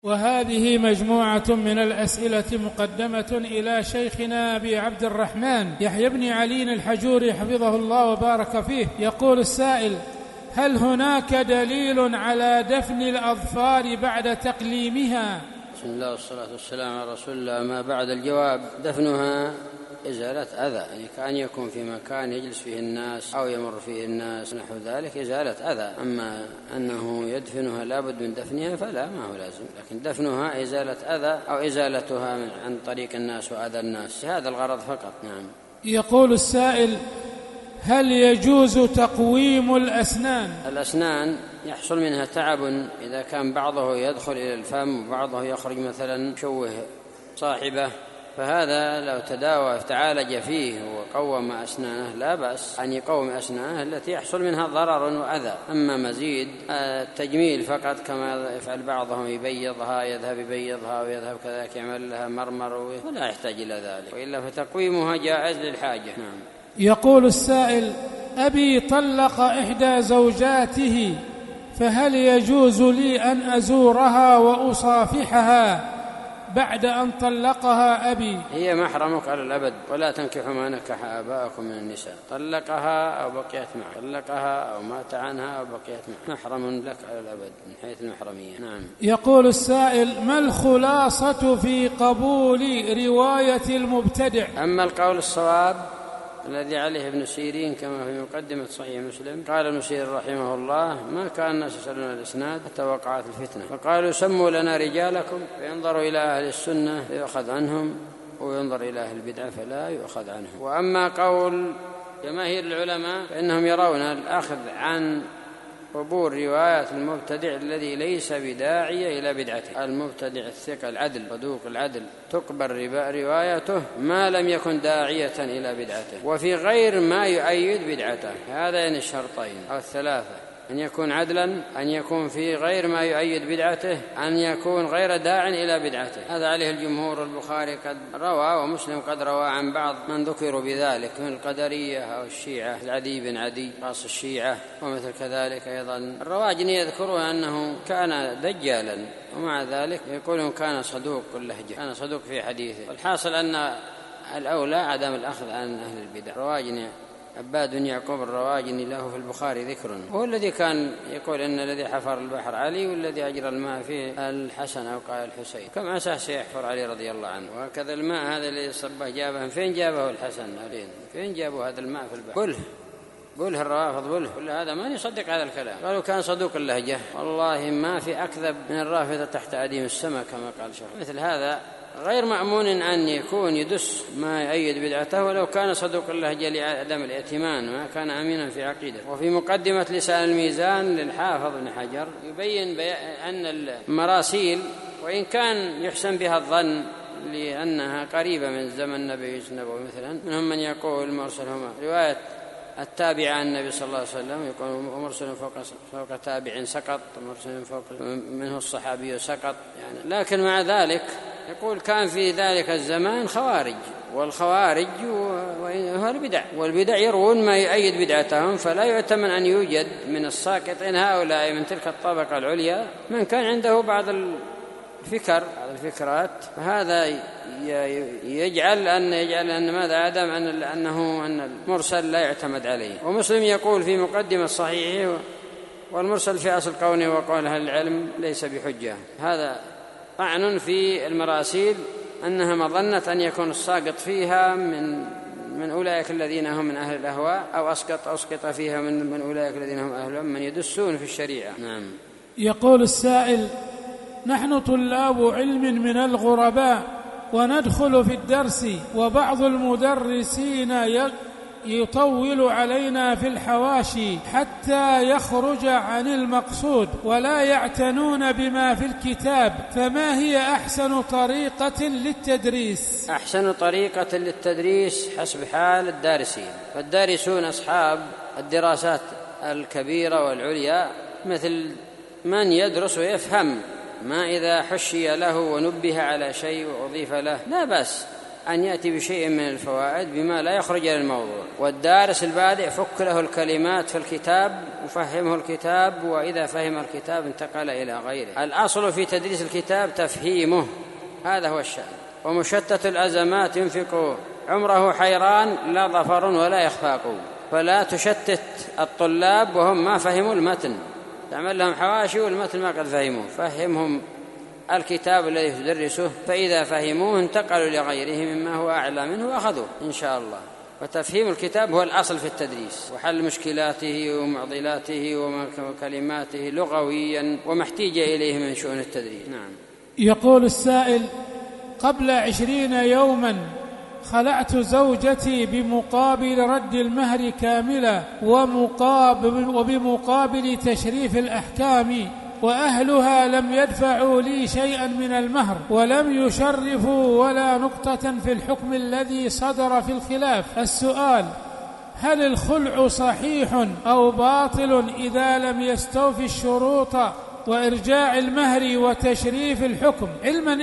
وهذه مجموعة من الأسئلة مقدمة إلى شيخنا أبي عبد الرحمن يحيى بن علي الحجوري حفظه الله وبارك فيه. يقول السائل: هل هناك دليل على دفن الأظفار بعد تقليمها؟ بسم الله والصلاة والسلام على رسول الله. ما بعد الجواب: دفنها إزالة أذى، يعني كأن يكون في مكان يجلس فيه الناس أو يمر فيه الناس نحو ذلك، إزالة أذى. أما أنه يدفنها لابد من دفنها فلا، ما هو لازم، لكن دفنها إزالة أذى أو إزالتها عن طريق الناس وأذى الناس، هذا الغرض فقط. نعم. يقول السائل: هل يجوز تقويم الأسنان؟ الأسنان يحصل منها تعب إذا كان بعضه يدخل إلى الفم وبعضه يخرج مثلا شوه صاحبه، فهذا لو تداوى تعالج فيه وقوم أسنانه لا بأس أن يقوم أسنانه التي يحصل منها ضرر وأذى. أما مزيد التجميل فقط كما يفعل بعضهم، يبيضها، يذهب يبيضها ويذهب كذلك يعمل لها مرمر ولا يحتاج إلى ذلك، وإلا فتقويمها جائز للحاجة. نعم. يقول السائل: أبي طلق إحدى زوجاته، فهل يجوز لي أن أزورها وأصافحها بعد أن طلقها أبي؟ هي محرمك على الأبد، ولا تنكحوا ما نكح آباءكم من النساء، طلقها أو بقيت معك، طلقها أو مات عنها أو بقيت معك، محرم لك على الأبد من حيث المحرمية. نعم. يقول السائل: ما الخلاصة في قبول رواية المبتدع؟ أما القول الصواب الذي عليه ابن سيرين كما في مقدمة صحيح مسلم، قال ابن سيرين رحمه الله: ما كان الناس يسألون الإسناد حتى وقعت الفتنة، فقالوا: سموا لنا رجالكم، فينظروا إلى أهل السنة فيؤخذ عنهم، وينظر إلى أهل البدعة فلا يؤخذ عنهم. وأما قول جماهير العلماء فإنهم يرون الأخذ عن قبول رواية المبتدع الذي ليس بداعية إلى بدعته. المبتدع الثقة العدل صدوق العدل تقبل روايته ما لم يكن داعية إلى بدعته، وفي غير ما يؤيد بدعته. هذين الشرطين أو الثلاثة: أن يكون عدلا، أن يكون في غير ما يؤيد بدعته، أن يكون غير داع إلى بدعته. هذا عليه الجمهور. البخاري قد روى ومسلم قد روى عن بعض من ذكروا بذلك من القدرية أو الشيعة، عدي بن عدي راس الشيعة، ومثل كذلك أيضا الرواجني يذكرون أنه كان دجالا، ومع ذلك يقولون كان صدوق اللهجة، كان صدوق في حديثه. والحاصل أن الأولى عدم الأخذ عن أهل البدع. الرواجني عباد بن يعقوب الرواجني له في البخاري ذكر، وهو الذي كان يقول إن الذي حفر البحر علي والذي أجرى الماء فيه الحسن أو قال الحسين، كم عساه سيحفر علي رضي الله عنه. وهكذا الماء هذا الذي صبه جابه، فين جابه الحسن؟ فين جابوا هذا الماء في البحر؟ قله الرافض، كل هذا ما يصدق هذا الكلام. قالوا كان صدوق اللهجة. والله ما في أكذب من الرافضة تحت أديم السماء كما قال شيخ. مثل هذا غير مأمون أن يكون يدس ما يؤيد بدعته، ولو كان صدوق اللهجة لعدم الائتمان ما كان أمينا في عقيدة. وفي مقدمة لسان الميزان للحافظ بن حجر يبين أن المراسيل وإن كان يحسن بها الظن لأنها قريبة من زمن النبي النبوي، مثلا منهم من يقول مرسلهما رواية التابع عن النبي صلى الله عليه وسلم، يقول مرسل فوق تابع سقط، مرسل فوق منه الصحابي سقط يعني. لكن مع ذلك يقول كان في ذلك الزمان خوارج، والخوارج وهو البدع، والبدع يروون ما يؤيد بدعتهم، فلا يؤتمن أن يوجد من الساقطين هؤلاء من تلك الطبقة العليا من كان عنده بعض الفكرات. فهذا يجعل أن ماذا عدم أن المرسل لا يعتمد عليه. ومسلم يقول في مقدمة صحيحه: والمرسل في أصل قوله وقول أهل العلم ليس بحجة. هذا طعن في المراسيل أنها مظنة أن يكون الساقط فيها من أولئك الذين هم من أهل الأهواء، أو أسقط فيها من أولئك الذين هم أهل من يدسون في الشريعة. نعم. يقول السائل: نحن طلاب علم من الغرباء وندخل في الدرس، وبعض المدرسين يطول علينا في الحواشي حتى يخرج عن المقصود ولا يعتنون بما في الكتاب، فما هي أحسن طريقة للتدريس؟ أحسن طريقة للتدريس حسب حال الدارسين. فالدارسون أصحاب الدراسات الكبيرة والعليا، مثل من يدرس ويفهم، ما إذا حشي له ونبه على شيء وأضيف له لا بأس أن يأتي بشيء من الفوائد بما لا يخرج عن الموضوع. والدارس البادئ فك له الكلمات في الكتاب وفهمه الكتاب، وإذا فهم الكتاب انتقل إلى غيره. الأصل في تدريس الكتاب تفهيمه، هذا هو الشأن. ومشتت الأزمات ينفق عمره حيران لا ظفر ولا يخفاق. فلا تشتت الطلاب وهم ما فهموا المتن، تعمل لهم حواشي والمتن ما قد فهموه، فهمهم الكتاب الذي تدرسه، فإذا فهموه انتقلوا لغيره مما هو أعلى منه وأخذوه إن شاء الله. وتفهيم الكتاب هو الأصل في التدريس، وحل مشكلاته ومعضلاته وكلماته لغويا وما احتاج إليه من شؤون التدريس. نعم. يقول السائل: قبل 20 يوما خلعت زوجتي بمقابل رد المهر كاملا وبمقابل تشريف الأحكام، وأهلها لم يدفعوا لي شيئا من المهر ولم يشرفوا ولا نقطة في الحكم الذي صدر في الخلاف. السؤال: هل الخلع صحيح أو باطل إذا لم يستوفي الشروط وإرجاع المهر وتشريف الحكم، علما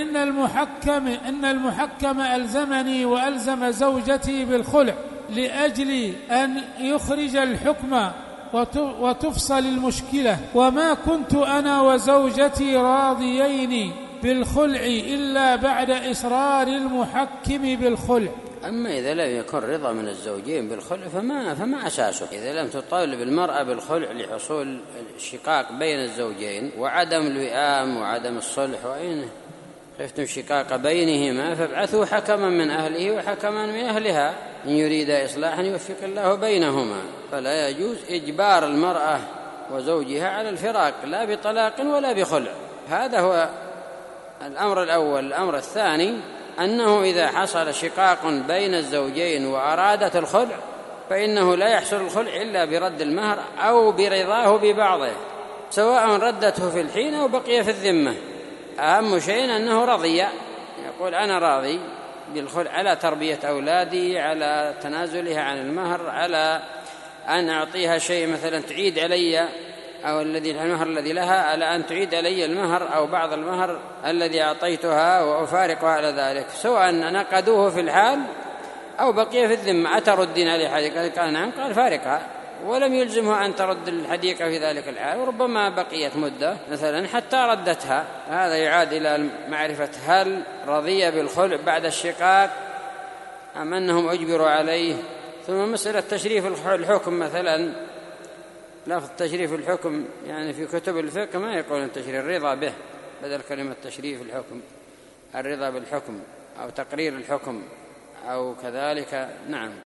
أن المحكم ألزمني وألزم زوجتي بالخلع لأجل أن يخرج الحكم وتفصل المشكلة، وما كنت أنا وزوجتي راضيين بالخلع إلا بعد إصرار المحكم بالخلع. أما إذا لم يكن رضا من الزوجين بالخلع فما أساسه. إذا لم تطالب المرأة بالخلع لحصول الشقاق بين الزوجين وعدم الوئام وعدم الصلح، وإن خفتم شقاق بينهما فابعثوا حكما من أهله وحكما من أهلها إن يريد إصلاحا يوفق الله بينهما. فلا يجوز إجبار المرأة وزوجها على الفراق لا بطلاق ولا بخلع. هذا هو الأمر الأول. الأمر الثاني أنه إذا حصل شقاق بين الزوجين وأرادت الخلع فإنه لا يحصل الخلع إلا برد المهر أو برضاه ببعضه، سواء ردته في الحين أو بقي في الذمة. أهم شيء أنه رضي، يقول أنا راضي بالخلع على تربية أولادي، على تنازلها عن المهر، على أن أعطيها شيء مثلا تعيد علي أو المهر الذي لها، على أن تعيد علي المهر أو بعض المهر الذي أعطيتها وأفارقها على ذلك، سواء نقدوه في الحال أو بقي في الذمة. أتردين علي حديقة؟ قال نعم. قال فارقها، ولم يلزمها أن ترد الحديقة في ذلك الحال، وربما بقيت مدة مثلا حتى ردتها. هذا يعاد إلى معرفة هل رضي بالخلع بعد الشقاق أم أنهم أجبروا عليه. ثم مسألة تشريف الحكم مثلا، لفظ تشريف الحكم يعني في كتب الفقه ما يقولون تشريف الرضا به، بدل كلمة تشريف الحكم الرضا بالحكم أو تقرير الحكم أو كذلك. نعم.